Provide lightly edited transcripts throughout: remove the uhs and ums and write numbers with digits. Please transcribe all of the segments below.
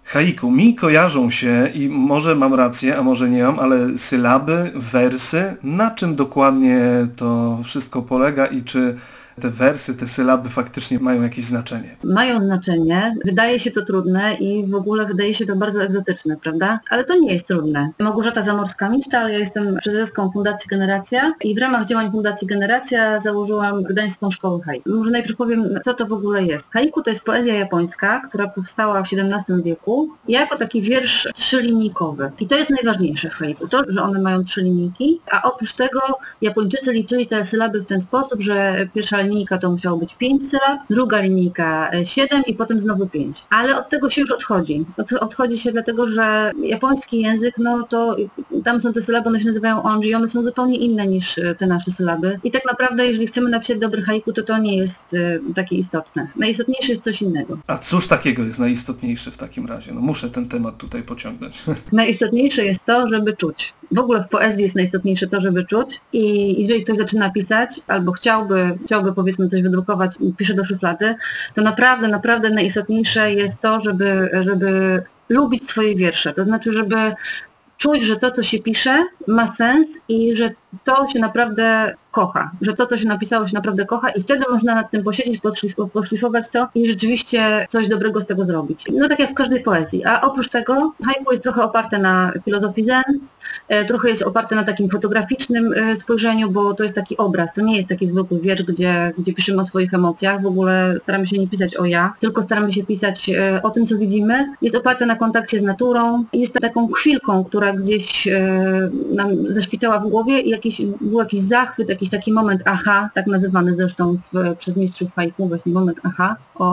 Haiku, mi kojarzą się i może mam rację, a może nie mam, ale sylaby, wersy, na czym dokładnie to wszystko polega i czy te wersy, te sylaby faktycznie mają jakieś znaczenie? Mają znaczenie, wydaje się to trudne i w ogóle wydaje się to bardzo egzotyczne, prawda? Ale to nie jest trudne. Małgorzata Zamorska-Misztal, ja jestem prezeską Fundacji Generacja i w ramach działań Fundacji Generacja założyłam Gdańską Szkołę Haiku. Może najpierw powiem, co to w ogóle jest. Haiku to jest poezja japońska, która powstała w XVII wieku jako taki wiersz trzylinijkowy. I to jest najważniejsze w haiku, to, że one mają 3 linijki, a oprócz tego Japończycy liczyli te sylaby w ten sposób, że pierwsza linijka to musiało być 5 sylab, druga linijka 7 i potem znowu 5. Ale od tego się już odchodzi. Odchodzi się dlatego, że japoński język, no to tam są te sylaby, one się nazywają onji, one są zupełnie inne niż te nasze sylaby. I tak naprawdę, jeżeli chcemy napisać dobry haiku, to nie jest takie istotne. Najistotniejsze jest coś innego. A cóż takiego jest najistotniejsze w takim razie? No muszę ten temat tutaj pociągnąć. Najistotniejsze jest to, żeby czuć. W ogóle w poezji jest najistotniejsze to, żeby czuć i jeżeli ktoś zaczyna pisać albo chciałby powiedzmy coś wydrukować i pisze do szuflady, to naprawdę najistotniejsze jest to, żeby lubić swoje wiersze. To znaczy, żeby czuć, że to, co się pisze, ma sens i że to się naprawdę kocha, że to, co się napisało, się naprawdę kocha i wtedy można nad tym posiedzieć, poszlifować to i rzeczywiście coś dobrego z tego zrobić. No tak jak w każdej poezji. A oprócz tego haiku jest trochę oparte na filozofii zen, trochę jest oparte na takim fotograficznym spojrzeniu, bo to jest taki obraz, to nie jest taki zwykły wiersz, gdzie piszemy o swoich emocjach, w ogóle staramy się nie pisać o ja, tylko staramy się pisać o tym, co widzimy. Jest oparte na kontakcie z naturą, jest taką chwilką, która gdzieś nam zaświtała w głowie i był jakiś zachwyt, jakiś taki moment aha, tak nazywany zresztą przez mistrzów haiku, właśnie moment aha,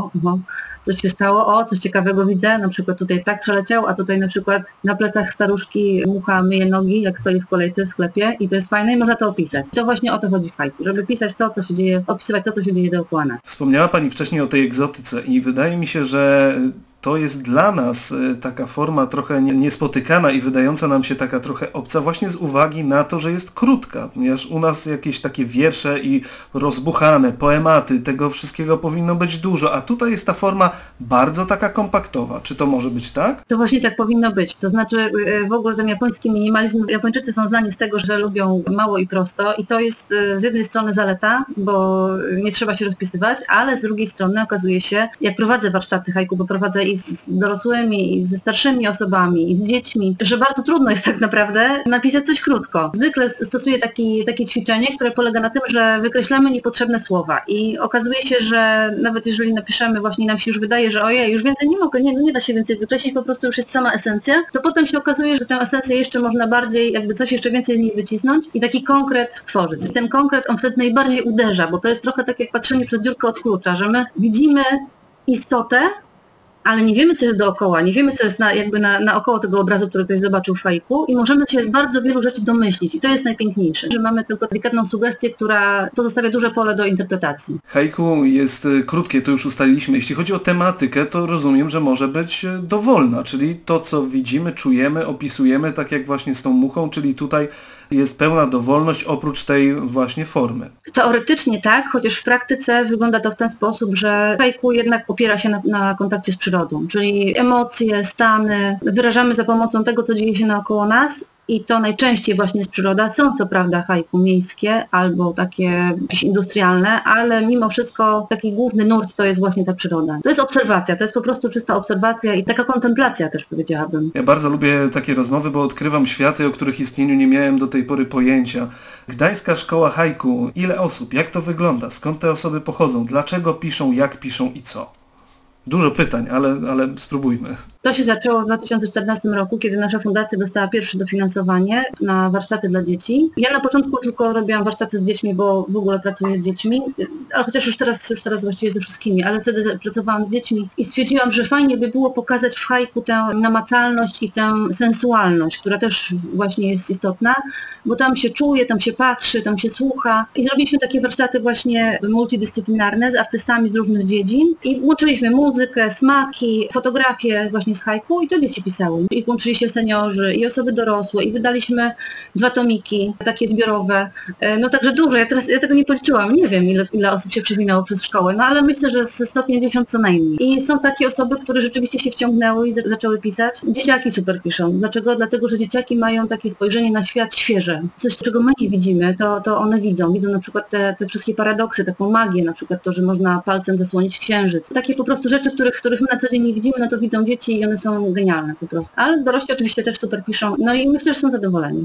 coś się stało, coś ciekawego widzę, na przykład tutaj ptak przeleciał, a tutaj na przykład na plecach staruszki mucha myje nogi, jak stoi w kolejce w sklepie i to jest fajne i można to opisać. To właśnie o to chodzi w haiku, żeby pisać to, co się dzieje, opisywać to, co się dzieje dookoła nas. Wspomniała Pani wcześniej o tej egzotyce i wydaje mi się, że to jest dla nas taka forma trochę niespotykana i wydająca nam się taka trochę obca właśnie z uwagi na to, że jest krótka, ponieważ u nas jakieś takie wiersze i rozbuchane, poematy, tego wszystkiego powinno być dużo, a tutaj jest ta forma bardzo taka kompaktowa. Czy to może być tak? To właśnie tak powinno być. To znaczy w ogóle ten japoński minimalizm, Japończycy są znani z tego, że lubią mało i prosto i to jest z jednej strony zaleta, bo nie trzeba się rozpisywać, ale z drugiej strony okazuje się, jak prowadzę warsztaty haiku, bo prowadzę i z dorosłymi, i ze starszymi osobami, i z dziećmi, że bardzo trudno jest tak naprawdę napisać coś krótko. Zwykle stosuję takie ćwiczenie, które polega na tym, że wykreślamy niepotrzebne słowa i okazuje się, że nawet jeżeli napiszemy, właśnie nam się już wydaje, że ojej, już więcej nie mogę, nie da się więcej wykreślić, po prostu już jest sama esencja, to potem się okazuje, że tę esencję jeszcze można bardziej, jakby coś jeszcze więcej z niej wycisnąć i taki konkret tworzyć. I ten konkret on wtedy najbardziej uderza, bo to jest trochę tak jak patrzenie przez dziurkę od klucza, że my widzimy istotę, ale nie wiemy, co jest dookoła, nie wiemy, co jest naokoło tego obrazu, który ktoś zobaczył w haiku i możemy się bardzo wielu rzeczy domyślić i to jest najpiękniejsze, że mamy tylko delikatną sugestię, która pozostawia duże pole do interpretacji. Haiku jest krótkie, to już ustaliliśmy. Jeśli chodzi o tematykę, to rozumiem, że może być dowolna, czyli to, co widzimy, czujemy, opisujemy, tak jak właśnie z tą muchą, czyli tutaj jest pełna dowolność oprócz tej właśnie formy. Teoretycznie tak, chociaż w praktyce wygląda to w ten sposób, że haiku jednak opiera się na kontakcie z przyrodą, czyli emocje, stany wyrażamy za pomocą tego, co dzieje się naokoło nas i to najczęściej właśnie jest przyroda. Są co prawda haiku miejskie albo takie jakieś industrialne, ale mimo wszystko taki główny nurt to jest właśnie ta przyroda. To jest obserwacja, to jest po prostu czysta obserwacja i taka kontemplacja też powiedziałabym. Ja bardzo lubię takie rozmowy, bo odkrywam światy, o których istnieniu nie miałem do tej pory pojęcia. Gdańska Szkoła Haiku. Ile osób? Jak to wygląda? Skąd te osoby pochodzą? Dlaczego piszą? Jak piszą i co? Dużo pytań, ale spróbujmy. To się zaczęło w 2014 roku, kiedy nasza fundacja dostała pierwsze dofinansowanie na warsztaty dla dzieci. Ja na początku tylko robiłam warsztaty z dziećmi, bo w ogóle pracuję z dziećmi, ale chociaż już teraz właściwie ze wszystkimi, ale wtedy pracowałam z dziećmi i stwierdziłam, że fajnie by było pokazać w haiku tę namacalność i tę sensualność, która też właśnie jest istotna, bo tam się czuje, tam się patrzy, tam się słucha i zrobiliśmy takie warsztaty właśnie multidyscyplinarne z artystami z różnych dziedzin i łączyliśmy muzykę, muzykę, smaki, fotografie właśnie z haiku i to dzieci pisały. I łączyli się seniorzy i osoby dorosłe i wydaliśmy 2 tomiki, takie zbiorowe. No także dużo, ja tego nie policzyłam, nie wiem ile osób się przewinęło przez szkołę, no ale myślę, że ze 150 co najmniej. I są takie osoby, które rzeczywiście się wciągnęły i zaczęły pisać. Dzieciaki super piszą. Dlaczego? Dlatego, że dzieciaki mają takie spojrzenie na świat świeże. Coś, czego my nie widzimy, to one widzą. Widzą na przykład te wszystkie paradoksy, taką magię, na przykład to, że można palcem zasłonić księżyc. Takie po prostu rzeczy, których my na co dzień nie widzimy, no to widzą dzieci i one są genialne po prostu. Ale dorośli oczywiście też super piszą. No i myślę, że są zadowoleni.